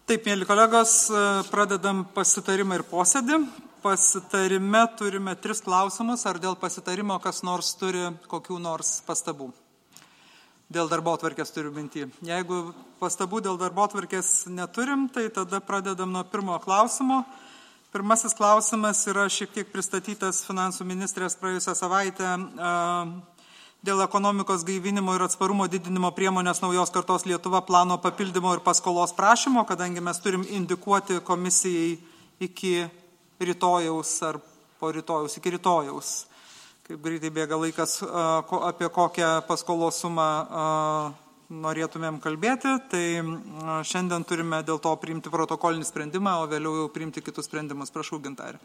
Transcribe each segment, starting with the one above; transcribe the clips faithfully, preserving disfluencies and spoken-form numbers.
Taip, mėly kolegos, pradedam pasitarimą ir posėdį. Pasitarime turime tris klausimus, ar dėl pasitarimo kas nors turi kokių nors pastabų. Dėl darbotvarkės turiu minty. Jeigu pastabų dėl darbotvarkės neturim, tai tada pradedam nuo pirmo klausimo. Pirmasis klausimas yra šiek tiek pristatytas finansų ministrės praėjusią savaitę dėl ekonomikos gaivinimo ir atsparumo didinimo priemonės naujos kartos Lietuva plano papildymo ir paskolos prašymo, kadangi mes turim indikuoti komisijai iki rytojaus ar po rytojaus, iki rytojaus, kaip greitai bėga laikas, apie kokią paskolos sumą norėtumėm kalbėti, tai šiandien turime dėl to priimti protokolinį sprendimą, o vėliau jau priimti kitus sprendimus. Prašau, Gintarė.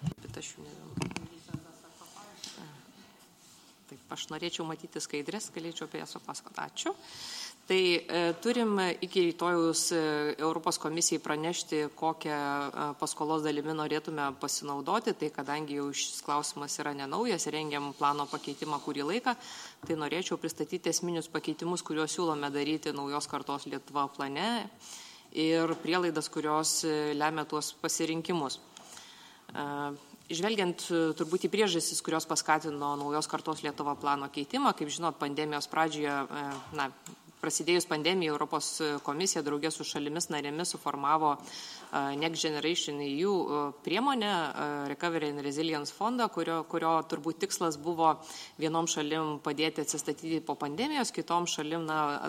Aš norėčiau matyti skaidrės, galėčiau apie jas papasakoti. Ačiū. Tai e, turim iki rytojus Europos komisijai pranešti, kokią e, paskolos dalimi norėtume pasinaudoti. Tai kadangi jau šis klausimas yra nenaujas, rengiam plano pakeitimą kurį laiką, tai norėčiau pristatyti esminius pakeitimus, kuriuos siūlome daryti naujos kartos Lietuva plane ir prielaidas, kurios lemia tuos pasirinkimus. E, Žvelgiant turbūt į priežastis, kurios paskatino naujos kartos Lietuva plano keitimą, kaip žinot, pandemijos pradžioje, na, prasidėjus pandemijai, Europos komisija draugė su šalimis narėmis suformavo Next Generation E U priemonę, Recovery and Resilience fondą, kurio, kurio turbūt tikslas buvo vienom šalim padėti atsistatyti po pandemijos, kitom šalim na,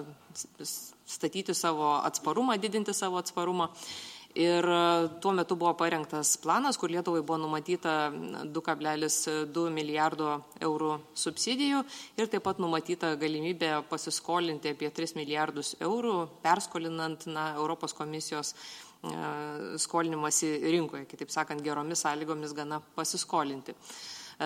statyti savo atsparumą, didinti savo atsparumą. Ir tuo metu buvo parengtas planas, kur Lietuvai buvo numatyta du kablelis du milijardo eurų subsidijų ir taip pat numatyta galimybė pasiskolinti apie tris milijardus eurų, perskolinant na, Europos komisijos e, skolinimąsi rinkoje, kitaip sakant, geromis sąlygomis gana pasiskolinti. E,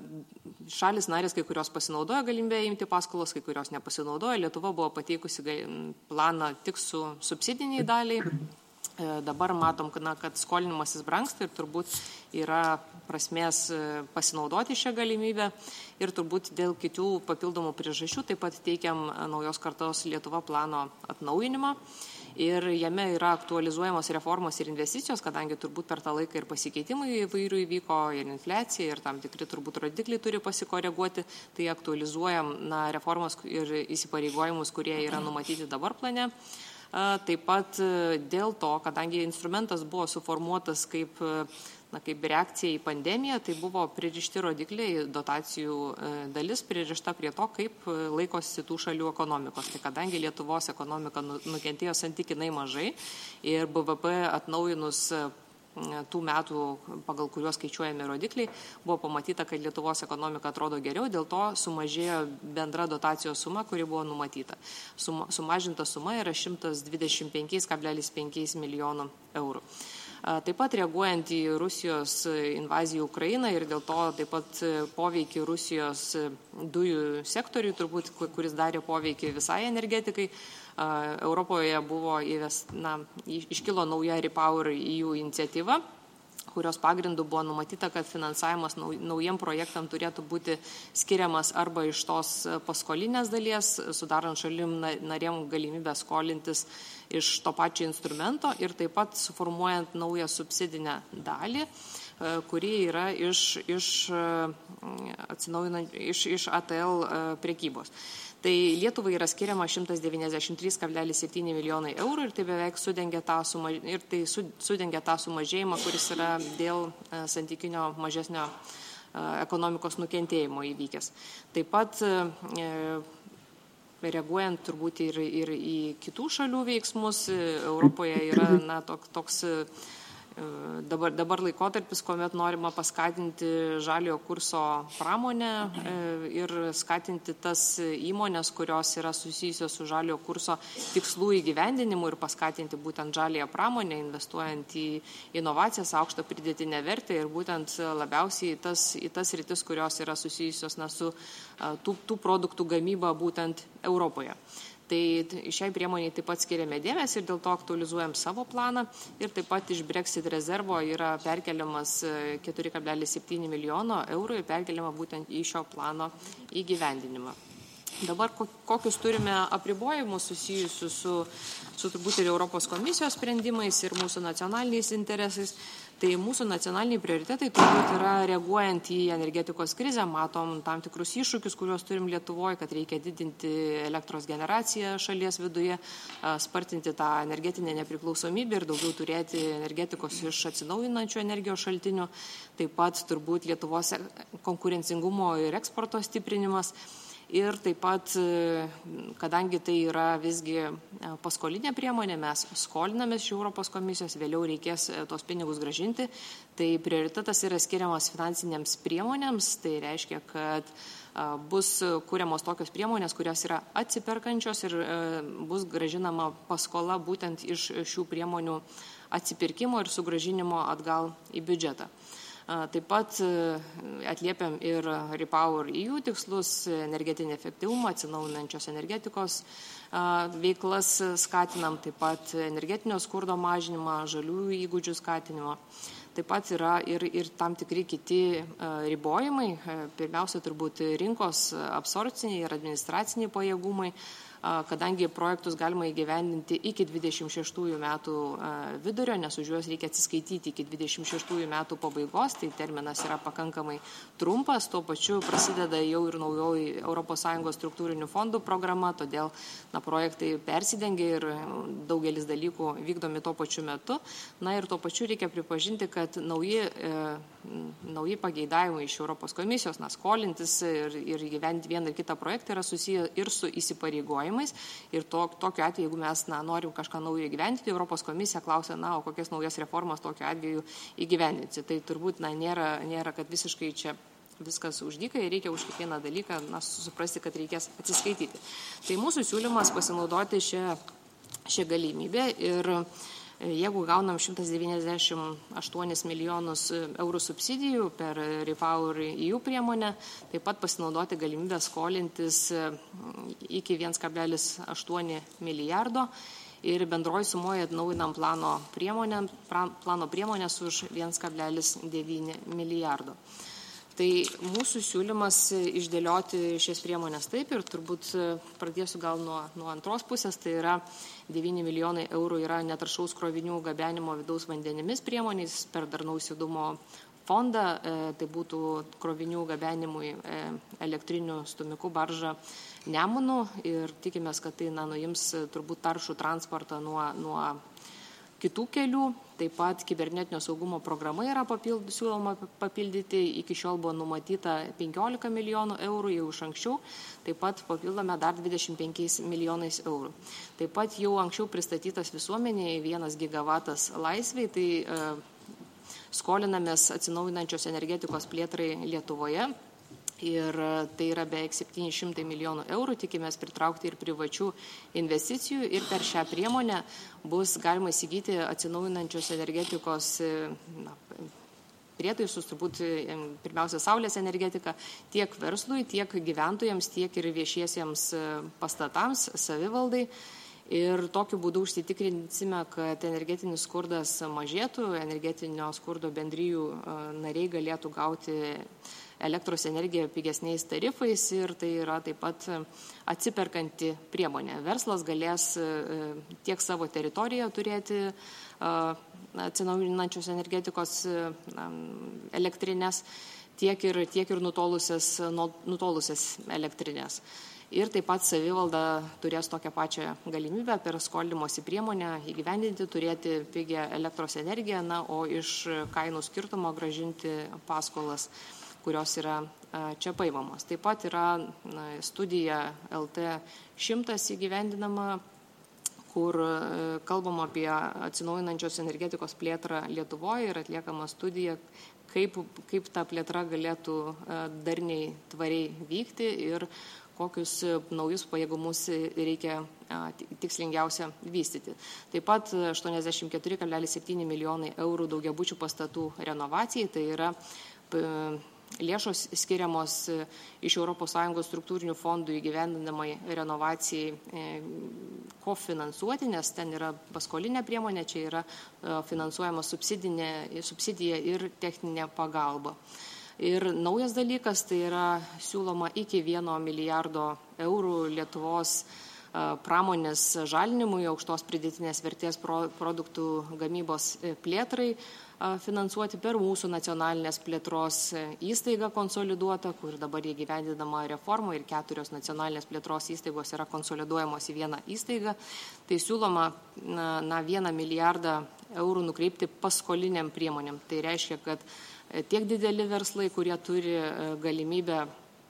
šalis narės, kai kurios pasinaudojo galimybę imti paskolos, kai kurios nepasinaudojo. Lietuva buvo pateikusi planą tik su subsidiniai daliai. Dabar matom, na, kad skolinimasis brangsta ir turbūt yra prasmės pasinaudoti šią galimybę ir turbūt dėl kitų papildomų priežasčių taip pat teikiam naujos kartos Lietuva plano atnaujinimą ir jame yra aktualizuojamos reformos ir investicijos, kadangi turbūt per tą laiką ir pasikeitimai įvairių įvyko ir infliacija ir tam tikri turbūt rodikliai turi pasikoreguoti, tai aktualizuojam na, reformas ir įsipareigojimus, kurie yra numatyti dabar plane. Taip pat dėl to, kadangi instrumentas buvo suformuotas kaip, na, kaip reakcija į pandemiją, tai buvo pririšti rodikliai, dotacijų dalis pririšta prie to, kaip laikosi tų šalių ekonomikos. Tai kadangi Lietuvos ekonomika nukentėjo santykinai mažai ir B V P atnaujinus tų metų, pagal kuriuos skaičiuojami rodikliai, buvo pamatyta, kad Lietuvos ekonomika atrodo geriau, dėl to sumažėjo bendra dotacijos suma, kuri buvo numatyta. Suma, sumažinta suma yra šimtas dvidešimt penki kablelis penki milijonų eurų. Taip pat reaguojant į Rusijos invaziją į Ukrainą ir dėl to taip pat poveikį Rusijos dujų sektoriui, turbūt, kuris darė poveikį visai energetikai, Europoje buvo įves, na, iškilo nauja Repower E U iniciatyva, kurios pagrindų buvo numatyta, kad finansavimas naujiem projektam turėtų būti skiriamas arba iš tos paskolinės dalies, sudarant šalim narėm galimybę skolintis iš to pačio instrumento ir taip pat suformuojant naują subsidinę dalį, kuri yra iš, iš, iš, iš A T L prekybos. Tai Lietuvai yra skiriama šimtas devyniasdešimt trys kablelis septyni milijonai eurų ir tai beveik sudengia tą, suma, ir tai sudengia tą sumažėjimą, kuris yra dėl santykinio mažesnio ekonomikos nukentėjimo įvykęs. Taip pat reaguojant turbūt ir, ir į kitų šalių veiksmus, Europoje yra na, toks, toks Dabar, dabar laikotarpis, kuomet norima paskatinti žaliojo kurso pramonę ir skatinti tas įmonės, kurios yra susijusios su žaliojo kurso tikslų įgyvendinimu ir paskatinti būtent žalioją pramonę, investuojant į inovacijas, aukštą pridėtinę vertę ir būtent labiausiai į tas, į tas rytis, kurios yra susijusios na, su tų, tų produktų gamyba būtent Europoje. Tai šiai priemoniai taip pat skiriame dėmesį ir dėl to aktualizuojam savo planą ir taip pat iš Brexit rezervo yra perkeliamas keturi kablelis septyni milijono eurų ir perkeliama būtent į šio plano įgyvendinimą. Dabar kokius turime apribojimus susijusius su, su turbūt ir Europos komisijos sprendimais ir mūsų nacionaliniais interesais. Tai mūsų nacionaliniai prioritetai turbūt yra reaguojant į energetikos krizę, matom tam tikrus iššūkius, kuriuos turim Lietuvoje, kad reikia didinti elektros generaciją šalies viduje, spartinti tą energetinę nepriklausomybę ir daugiau turėti energetikos iš atsinaujinančių energijos šaltinių. Taip pat turbūt Lietuvos konkurencingumo ir eksporto stiprinimas. Ir taip pat, kadangi tai yra visgi paskolinė priemonė, mes skolinamės iš Europos komisijos, vėliau reikės tos pinigus grąžinti, tai prioritetas yra skiriamas finansinėms priemonėms, tai reiškia, kad bus kuriamos tokios priemonės, kurios yra atsiperkančios ir bus grąžinama paskola būtent iš šių priemonių atsipirkimo ir sugrąžinimo atgal į biudžetą. Taip pat atliepiam ir Repower E U tikslus, energetinį efektyvumą, atsinaujinančios energetikos veiklas skatinam, taip pat energetinio skurdo mažinimą, žaliųjų įgūdžių skatinimą. Taip pat yra ir, ir tam tikri kiti ribojimai, pirmiausia turbūt rinkos absorpciniai ir administraciniai pajėgumai, kadangi projektus galima įgyvendinti iki dvidešimt šeštųjų metų vidurio, nes už juos reikia atsiskaityti iki dvidešimt šeštųjų metų pabaigos, tai terminas yra pakankamai trumpas, tuo pačiu prasideda jau ir naujoji Europos Sąjungos struktūrinių fondų programa, todėl na, projektai persidengia ir daugelis dalykų vykdomi tuo pačiu metu. Na ir tuo pačiu reikia pripažinti, kad nauji, e, nauji pageidavimai iš Europos komisijos, na, skolintis ir, ir gyventi vieną ir kitą projektą yra susiję ir su įsipareigojimu. Ir to, tokiu atveju, jeigu mes na, norim kažką naujo įgyvendinti, Europos komisija klausia, na, o kokias naujas reformas tokiu atveju įgyvendinti. Tai turbūt na, nėra, nėra, kad visiškai čia viskas uždykai, reikia už kiekvieną dalyką na, suprasti, kad reikės atsiskaityti. Tai mūsų siūlymas pasinaudoti šią, šią galimybę ir jeigu gaunam šimtas devyniasdešimt aštuonis milijonus eurų subsidijų per Repower E U priemonę, taip pat pasinaudoti galimybę skolintis iki vienas kablelis aštuoni milijardo ir bendroji sumoje atnaujinam plano, priemonę, plano priemonės už vienas kablelis devyni milijardo. Tai mūsų siūlymas išdėlioti šias priemonės taip ir turbūt pradėsiu gal nuo, nuo antros pusės, tai yra devyni milijonai eurų yra netaršaus krovinių gabenimo vidaus vandenimis priemonės per darnaus judumo fondą, e, tai būtų krovinių gabenimui e, elektrinių stumikų baržą Nemunu ir tikimės, kad tai na, nuims turbūt taršų transportą nuo, nuo kitų kelių. Taip pat kibernetinio saugumo programa yra papild, siūloma papildyti, iki šiol buvo numatyta penkiolika milijonų eurų jau iš anksčiau, taip pat papildome dar dvidešimt penkiais milijonais eurų. Taip pat jau anksčiau pristatytas visuomenėje vienas gigavatas laisvai, tai e, skolinamės atsinaujinančios energetikos plėtrai Lietuvoje. Ir tai yra beveik septyni šimtai milijonų eurų, tikimės pritraukti ir privačių investicijų ir per šią priemonę bus galima įsigyti atsinaujinančios energetikos na, prietaisus, turbūt pirmiausia saulės energetika, tiek verslui, tiek gyventojams, tiek ir viešiesiems pastatams, savivaldai. Ir tokiu būdu užsitikrinsime, kad energetinis skurdas mažėtų, energetinio skurdo bendrijų nariai galėtų gauti elektros energiją pigesniais tarifais ir tai yra taip pat atsiperkanti priemonė. Verslas galės tiek savo teritoriją turėti atsinaujinančios energetikos elektrinės, tiek ir, tiek ir nutolusias, nutolusias elektrinės. Ir taip pat savivalda turės tokią pačią galimybę per skolimosi priemonę įgyvendinti, turėti pigią elektros energiją, na, o iš kainų skirtumo grąžinti paskolas, kurios yra čia paimamos. Taip pat yra na, studija L T šimtas įgyvendinama, kur kalbama apie atsinaujinančios energetikos plėtrą Lietuvoje ir atliekama studija, kaip, kaip ta plėtra galėtų darniai tvariai vykti ir kokius naujus pajėgumus reikia tikslingiausia vystyti. Taip pat aštuoniasdešimt keturi kablelis septyni milijonai eurų daugiabučių pastatų renovacijai, tai yra lėšos skiriamos iš Europos Sąjungos struktūrinių fondų įgyvendinamai renovacijai kofinansuoti, nes ten yra paskolinė priemonė, čia yra finansuojama subsidija ir techninė pagalba. Ir naujas dalykas tai yra siūloma iki vieno milijardo eurų Lietuvos pramonės žalinimui, aukštos pridėtinės vertės produktų gamybos plėtrai finansuoti per mūsų nacionalinės plėtros įstaigą konsoliduotą, kur dabar įgyvendinama reforma ir keturios nacionalinės plėtros įstaigos yra konsoliduojamos į vieną įstaigą. Tai siūloma na, vieną milijardą eurų nukreipti paskoliniam priemonėm. Tai reiškia, kad tiek dideli verslai, kurie turi galimybę,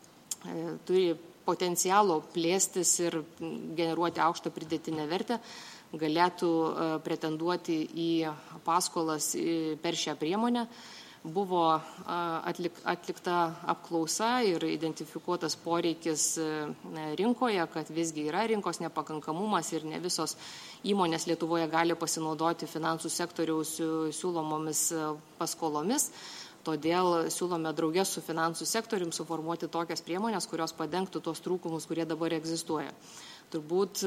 turi potencialo plėstis ir generuoti aukštą pridėtinę vertę, galėtų pretenduoti į paskolas per šią priemonę. Buvo atlik, atlikta apklausa ir identifikuotas poreikis rinkoje, kad visgi yra rinkos nepakankamumas ir ne visos įmonės Lietuvoje gali pasinaudoti finansų sektoriaus siūlomomis paskolomis. Todėl siūlome draugė su finansų sektorium suformuoti tokias priemonės, kurios padengtų tos trūkumus, kurie dabar egzistuoja. Turbūt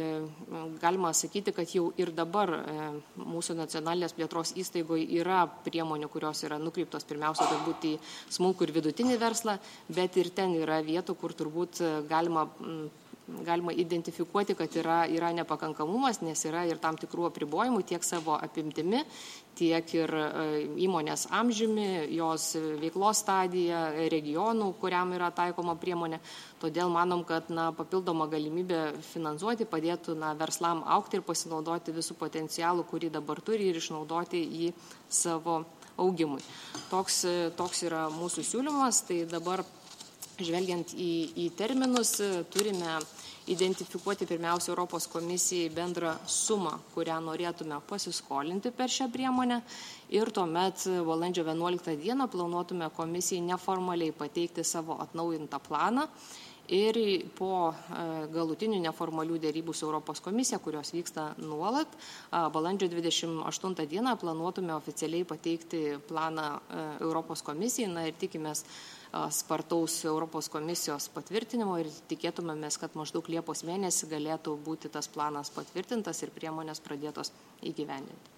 galima sakyti, kad jau ir dabar mūsų nacionalinės plėtros įstaigoje yra priemonių, kurios yra nukreiptos pirmiausia turbūt į smulkų ir vidutinį verslą, bet ir ten yra vietų, kur turbūt galima galima identifikuoti, kad yra, yra nepakankamumas, nes yra ir tam tikrų apribojimų tiek savo apimtimi, tiek ir įmonės amžiumi, jos veiklos stadija, regionų, kuriam yra taikoma priemonė. Todėl manom, kad na, papildoma galimybė finansuoti padėtų na, verslam aukti ir pasinaudoti visų potencialų, kurį dabar turi ir išnaudoti jį savo augimui. Toks, toks yra mūsų siūlymas, tai dabar žvelgiant į, į terminus, turime identifikuoti pirmiausia Europos komisijai bendrą sumą, kurią norėtume pasiskolinti per šią priemonę ir tuomet balandžio vienuoliktą dieną planuotume komisijai neformaliai pateikti savo atnaujintą planą ir po galutinių neformalių dėrybų su Europos komisija, kurios vyksta nuolat, balandžio dvidešimt aštuntą dieną planuotume oficialiai pateikti planą Europos komisijai na, ir tikimės spartaus Europos komisijos patvirtinimo ir tikėtumėmės, kad maždaug Liepos mėnesį galėtų būti tas planas patvirtintas ir priemonės pradėtos įgyvendinti.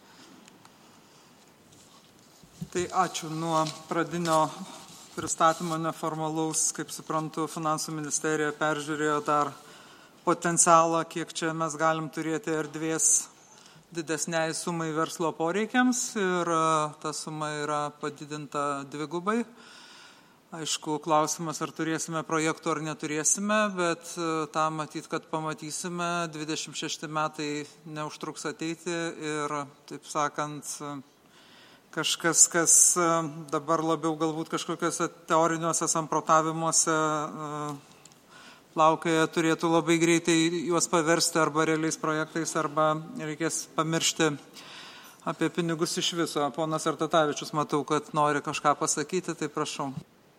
Tai ačiū. Nuo pradinio pristatymo neformalaus, kaip suprantu, finansų ministerija peržiūrėjo dar potencialą, kiek čia mes galim turėti erdvės didesniai sumai verslo poreikiams ir ta suma yra padidinta dvigubai. Aišku, klausimas, ar turėsime projektų ar neturėsime, bet tą matyt, kad pamatysime, dvidešimt šešti metai neužtruks ateiti ir, taip sakant, kažkas, kas dabar labiau galbūt kažkokiuose teoriniuose samprotavimuose plaukioja, turėtų labai greitai juos paversti arba realiais projektais, arba reikės pamiršti apie pinigus iš viso. Ponas Artatavičius, matau, kad nori kažką pasakyti, tai prašau.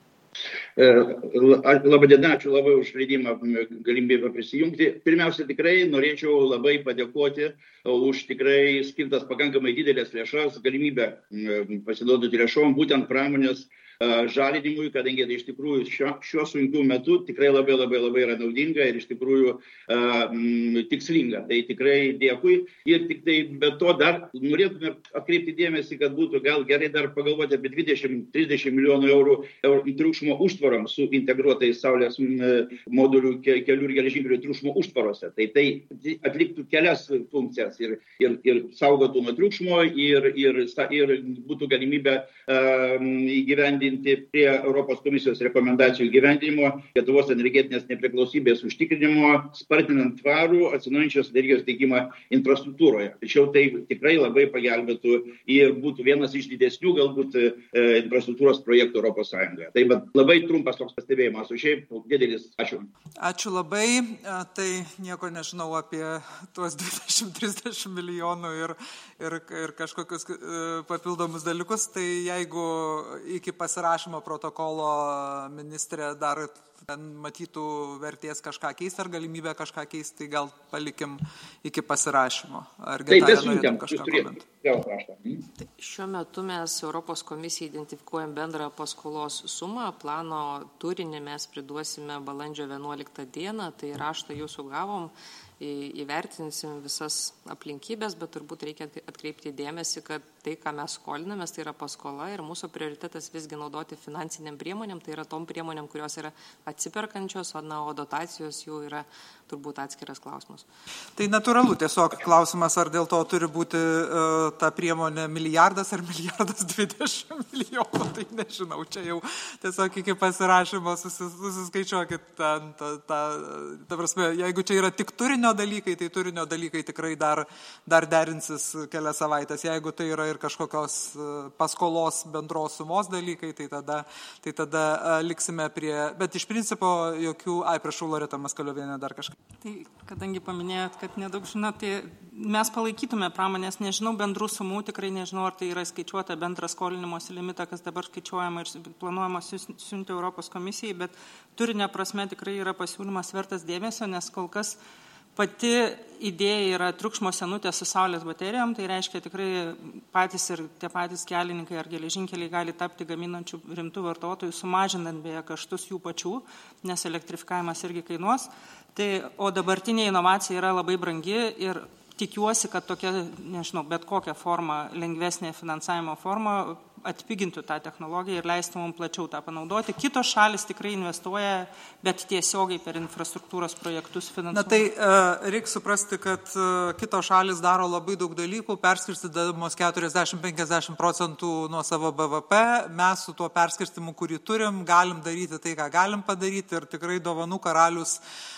Labadiena, ačiū labai už leidimą galimybę prisijungti. Pirmiausia, tikrai norėčiau labai padėkoti už tikrai skirtas pakankamai didelės lėšas, galimybę pasinaudoti lėšom, būtent pramonės žalinimui, kadangi tai iš tikrųjų šiuo, šiuo sunkiu metu tikrai labai labai labai yra naudinga ir iš tikrųjų uh, tikslinga. Tai tikrai dėkui. Ir tik tai be to dar norėtume atkreipti dėmesį, kad būtų gal gerai dar pagalvoti apie dvidešimt trisdešimt milijonų eurų, eurų triukšmo užtvarom su integruotais saulės modulių kelių ir geležinkelių triukšmo užtvarose. Tai tai atliktų kelias funkcijas ir, ir, ir saugotų nuo triukšmo ir, ir, ir būtų galimybė uh, įgyvendinti prie Europos komisijos rekomendacijų gyvendinimo, Lietuvos energetinės nepriklausybės užtikrinimo, spartinant tvarų atsinaujinančios energijos teikimą infrastruktūroje. Tačiau tai tikrai labai pagelbėtų ir būtų vienas iš didesnių galbūt e, infrastruktūros projektų Europos Sąjungoje. Tai labai trumpas toks pastebėjimas, o šiaip didelis ačiū. Ačiū labai. Tai nieko nežinau apie tuos dvidešimt trisdešimt milijonų ir, ir, ir kažkokius papildomus dalykus. Tai jeigu iki pasirašymo rašymo protokolo ministrė dar ten matytų vertės kažką keisti ar galimybę kažką keisti, tai gal palikim iki pasirašymo. Ar Gitaja norėtum kažką komentuoti? Šiuo metu mes Europos komisijai identifikuojam bendrą paskolos sumą, plano turinį mes priduosime balandžio vienuoliktą dieną, tai raštą jūsų gavom įvertinsim visas aplinkybės, bet turbūt reikia atkreipti dėmesį, kad tai, ką mes skolinamės, tai yra paskola ir mūsų prioritetas visgi naudoti finansiniam priemonėm, tai yra tom priemonėm, kurios yra atsiperkančios, o, na, o dotacijos jų yra turbūt atskiras klausimas. Tai natūralu, tiesiog klausimas, ar dėl to turi būti uh, ta priemonė milijardas ar milijardas dvidešimt milijonų, tai nežinau, čia jau tiesiog iki pasirašymo susis, susiskaičiuokit tą, tą, tą, ta prasme, jeigu čia yra tik turinio dalykai, tai turinio dalykai tikrai dar, dar derinsis kelias savaitės, jeigu tai yra ir kažkokios paskolos bendros sumos dalykai, tai tada, tai tada uh, liksime prie, bet iš principo jokių, ai, prašau, Loreta Maskaliovienė dar kažką. Tai kadangi paminėjot, kad nedaug žinot, tai mes palaikytume pramonės, nežinau bendrų sumų, tikrai nežinau, ar tai yra skaičiuota bendrą skolinimosi limitą, kas dabar skaičiuojama ir planuojama siunti Europos komisijai, bet turinio prasme tikrai yra pasiūlymas vertas dėmesio, nes kol kas pati idėja yra triukšmo senutė su saulės baterijom, tai reiškia tikrai patys ir tie patys kelininkai ar geležinkeliai gali tapti gaminančių rimtų vartotojų, sumažinant beje kaštus jų pačių, nes elektrifikavimas irgi kainuos. Tai, o dabartinė inovacija yra labai brangi ir tikiuosi, kad tokia, nežinau, bet kokią formą, lengvesnė finansavimo forma atpigintų tą technologiją ir leistų mums plačiau tą panaudoti. Kitos šalis tikrai investuoja, bet tiesiogiai per infrastruktūros projektus finansuoja. Na tai uh, reikia suprasti, kad uh, kitos šalis daro labai daug dalykų, perskirstydamos keturiasdešimt iki penkiasdešimt procentų nuo savo B V P. Mes su tuo perskirstimu, kurį turim, galim daryti tai, ką galim padaryti ir tikrai dovanų karalius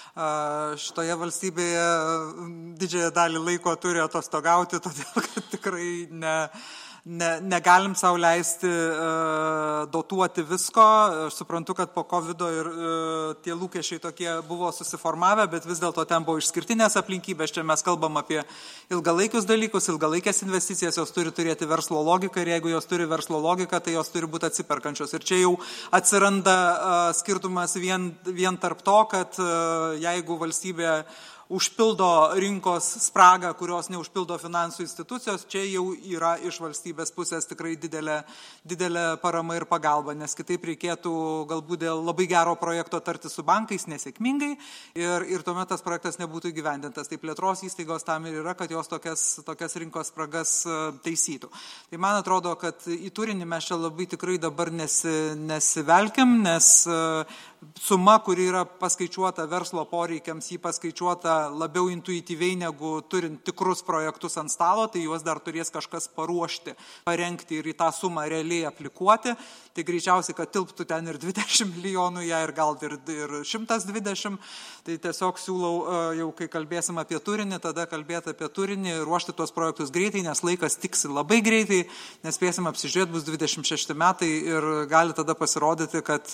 šitoje valstybėje didžiąją dalį laiko turi atostogauti, todėl kad tikrai ne, ne, negalim sau leisti uh, dotuoti visko. Aš suprantu, kad po kovido ir uh, tie lūkesčiai tokie buvo susiformavę, bet vis dėlto ten buvo išskirtinės aplinkybės. Čia mes kalbam apie ilgalaikius dalykus, ilgalaikės investicijas, jos turi turėti verslo logiką ir jeigu jos turi verslo logiką, tai jos turi būti atsiperkančios. Ir čia jau atsiranda uh, skirtumas vien, vien tarp to, kad uh, jeigu valstybė užpildo rinkos spragą, kurios neužpildo finansų institucijos, čia jau yra iš valstybės pusės tikrai didelė, didelė parama ir pagalba, nes kitaip reikėtų galbūt dėl labai gero projekto tarti su bankais nesėkmingai ir, ir tuomet tas projektas nebūtų įgyvendintas. Tai plėtros įstaigos tam ir yra, kad jos tokias, tokias rinkos spragas taisytų. Tai man atrodo, kad į turinį mes čia labai tikrai dabar nesi, nesivelkiam, nes suma, kuri yra paskaičiuota verslo poreikiams, jį paskaičiuota labiau intuityviai negu turint tikrus projektus ant stalo, tai juos dar turės kažkas paruošti, parengti ir į tą sumą realiai aplikuoti. Tai greičiausiai, kad tilptų ten ir dvidešimt milijonų, ja, ir gal ir, ir šimtas dvidešimt. Tai tiesiog siūlau, jau kai kalbėsim apie turinį, tada kalbėti apie turinį, ruošti tuos projektus greitai, nes laikas tiksi labai greitai, nespėsim apsižiūrėti, bus dvidešimt šešti metai ir gali tada pasirodyti, kad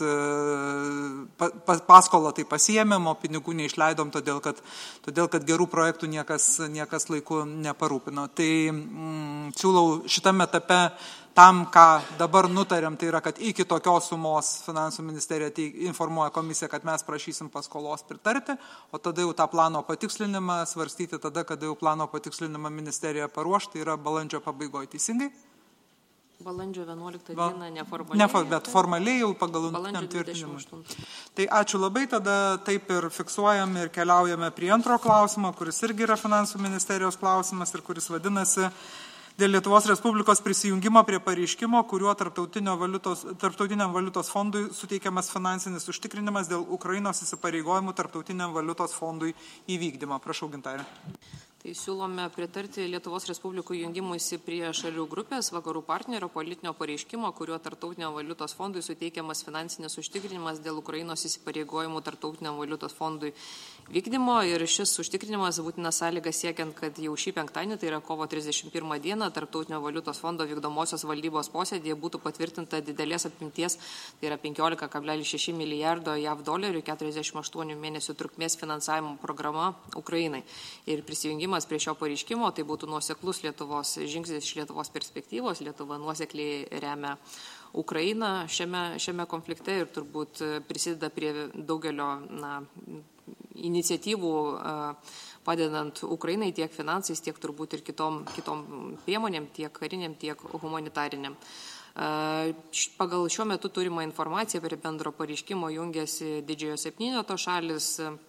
paskolą tai pasiėmėm, o pinigų neišleidom, todėl kad, todėl, kad gerų projektų niekas, niekas laiku neparūpino. Tai mm, siūlau šitame etape tam, ką dabar nutarėm, tai yra, kad iki tokios sumos finansų ministerija tai informuoja komisiją, kad mes prašysim paskolos pritarti, o tada jau tą plano patikslinimą svarstyti tada, kada jau plano patikslinimą ministerija paruoš, tai yra balandžio pabaigoje. Teisingai? Balandžio vienuoliktą dieną neformaliai. Ne, bet formaliai jau pagal tvirtinimą. Tai ačiū labai, tada taip ir fiksuojam ir keliaujame prie antro klausimo, kuris irgi yra finansų ministerijos klausimas ir kuris vadinasi dėl Lietuvos Respublikos prisijungimo prie pareiškimo, kuriuo valiutos, Tarptautiniam valiutos fondui suteikiamas finansinis užtikrinimas dėl Ukrainos įsipareigojimų Tarptautiniam valiutos fondui įvykdymo. Prašau, Gintarė. Tai siūlome pritarti Lietuvos Respublikų jungimuisi prie šalių grupės vakarų partnerio politinio pareiškimo, kuriuo Tarptautiniam valiutos fondui suteikiamas finansinis užtikrinimas dėl Ukrainos įsipareigojimų Tarptautiniam valiutos fondui vykdymo. Ir šis užtikrinimas būtina sąlyga siekiant, kad jau šį penktadienį, tai yra kovo trisdešimt pirmą dieną, Tarptautinio valiutos fondo vykdomosios valdybos posėdėje būtų patvirtinta didelės apimties, tai yra penkiolika kablelis šeši milijardo jav dolerių, keturiasdešimt aštuonių mėnesių trukmės finansavimo programa Ukrainai. Ir prisijungimas prie šio pareiškimo, tai būtų nuoseklus Lietuvos žingsnis iš Lietuvos perspektyvos. Lietuva nuosekliai remia Ukrainą šiame, šiame konflikte ir turbūt prisideda prie daugelio na, iniciatyvų padedant Ukrainai tiek finansais, tiek turbūt ir kitom, kitom priemonėm, tiek kariniam, tiek humanitariniam. Pagal šiuo metu turimą informaciją prie bendro pareiškimo jungiasi didžiojo septyneto šalis,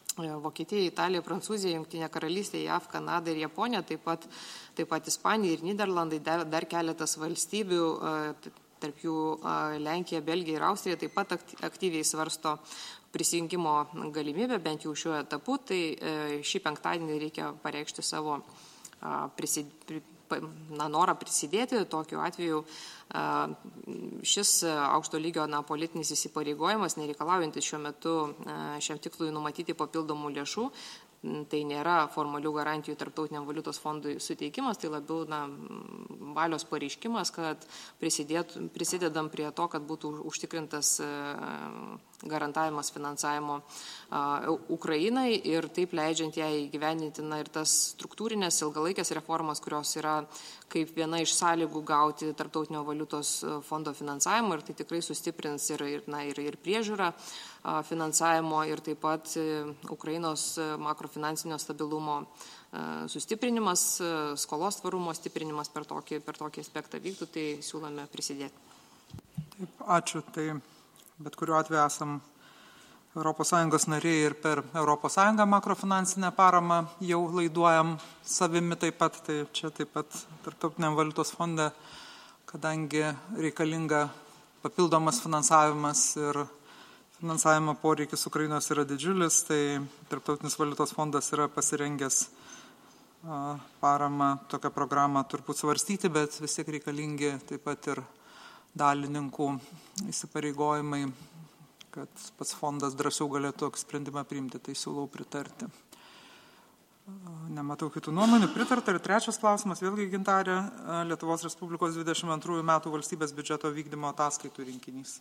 Vokietija, Italija, Prancūzija, Jungtinė karalystė, J A V, Kanada ir Japonija, taip pat, taip pat Ispanija ir Niderlandai, dar, dar keletas valstybių, tarp jų Lenkija, Belgija ir Austrija taip pat aktyviai svarsto prisijungimo galimybę, bent jau šiuo etapu, tai šį penktadienį reikia pareikšti savo prisid... na, norą prisidėti. Tokiu atveju šis aukšto lygio na, politinis įsipareigojimas, nereikalaujantis šiuo metu šiam tikslui numatyti papildomų lėšų, tai nėra formalių garantijų Tarptautiniam valiutos fondui suteikimas, tai labiau na, valios pareiškimas, kad prisidedam prie to, kad būtų užtikrintas garantavimas finansavimo Ukrainai ir taip leidžiant ją įgyvendinti na, ir tas struktūrinės ilgalaikės reformas, kurios yra kaip viena iš sąlygų gauti Tarptautinio valiutos fondo finansavimo ir tai tikrai sustiprins ir, ir, na, ir, ir priežiūrą finansavimo ir taip pat Ukrainos makrofinansinio stabilumo sustiprinimas, skolos tvarumo stiprinimas per tokį, per tokį aspektą vyktų, tai siūlome prisidėti. Taip, ačiū. Tai bet kuriuo atveju esam Europos Sąjungos nariai ir per Europos Sąjungą makrofinansinę paramą jau laiduojam savimi taip pat, tai čia taip pat Tarptautiniam valiutos fonde, kadangi reikalinga papildomas finansavimas ir finansavimo poreikis Ukrainos yra didžiulis, tai Tarptautinis valiutos fondas yra pasirengęs paramą tokią programą turbūt svarstyti, bet vis tiek reikalingi taip pat ir dalininkų įsipareigojimai, kad pats fondas drąsiau galėtų tokį sprendimą priimti, tai siūlau pritarti. Nematau kitų nuomonių. Pritarta. Ir trečias klausimas, vėlgi Gintarė, Lietuvos Respublikos dvidešimt antrųjų metų valstybės biudžeto vykdymo ataskaitų rinkinys.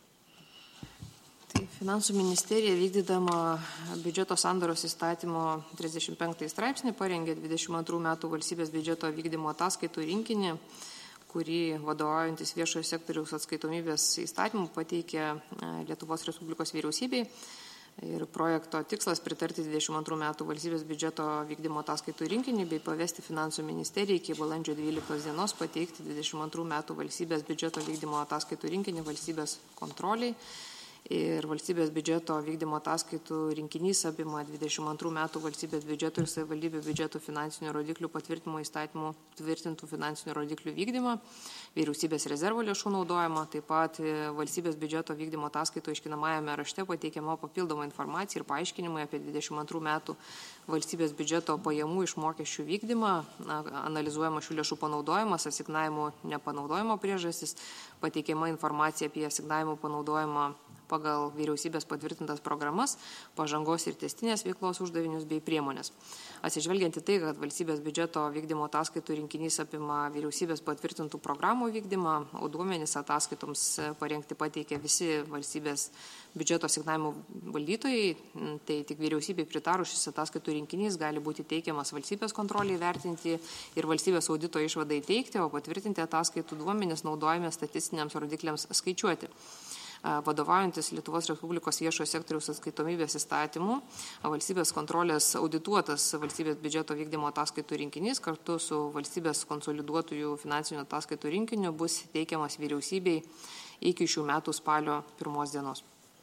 Tai Finansų ministerija vykdydama biudžeto sandaros įstatymo trisdešimt penktąjį straipsnį parengė dvidešimt antrų metų valstybės biudžeto vykdymo ataskaitų rinkinį, kurį vadovaujantis viešojo sektoriaus atskaitomybės įstatymų pateikė Lietuvos Respublikos vyriausybei. Ir projekto tikslas pritarti dvidešimt antrų metų valstybės biudžeto vykdymo ataskaitų rinkinį bei pavesti Finansų ministerijai iki balandžio dvyliktos dienos pateikti dvidešimt antrų metų valstybės biudžeto vykdymo ataskaitų rinkinį valstybės kontroliai. Ir valstybės biudžeto vykdymo ataskaitų rinkinys apima dvidešimt antrų metų valstybės biudžeto ir savivaldybių biudžetų finansinių rodiklių patvirtinimo įstatymų tvirtintų finansinių rodiklių vykdymą, vyriausybės rezervo lėšų naudojimą, taip pat valstybės biudžeto vykdymo ataskaitų aiškinamajame rašte pateikiama papildoma informacija ir paaiškinimai apie dvidešimt antrų metų valstybės biudžeto pajamų iš mokesčių vykdymą, analizuojama šių lėšų panaudojimas, asignavimų nepanaudojimo priežastis, pateikiama informacija apie asignavimų panaudojimą pagal vyriausybės patvirtintas programas, pažangos ir testinės veiklos uždavinius bei priemonės. Atsižvelgiant į tai, kad valstybės biudžeto vykdymo ataskaitų rinkinys apima vyriausybės patvirtintų programų vykdymą, o duomenys ataskaitoms parengti pateikė visi valstybės biudžeto asignavimų valdytojai, tai tik vyriausybei pritarus šis ataskaitų rinkinys gali būti teikiamas valstybės kontroliai vertinti ir valstybės audito išvadai teikti, o patvirtinti ataskaitų duomenys naudojami statistiniams rodikliams skaičiuoti. Vadovaujantis Lietuvos Respublikos viešojo sektoriaus atskaitomybės įstatymų, valstybės kontrolės audituotas valstybės biudžeto vykdymo ataskaitų rinkinys kartu su valstybės konsoliduotųjų finansinių ataskaitų rinkiniu bus teikiamas vyriausybei iki šių metų spalio pirmos dienos.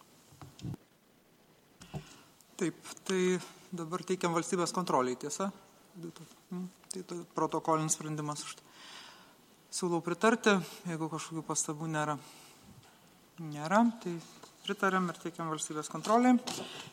Taip, tai dabar teikiam valstybės kontroliai, tiesa? Tai protokolinis sprendimas. Siūlau pritarti, jeigu kažkokių pastabų nėra. Nėra, tai pritarėm ir teikiam valstybės kontroliai.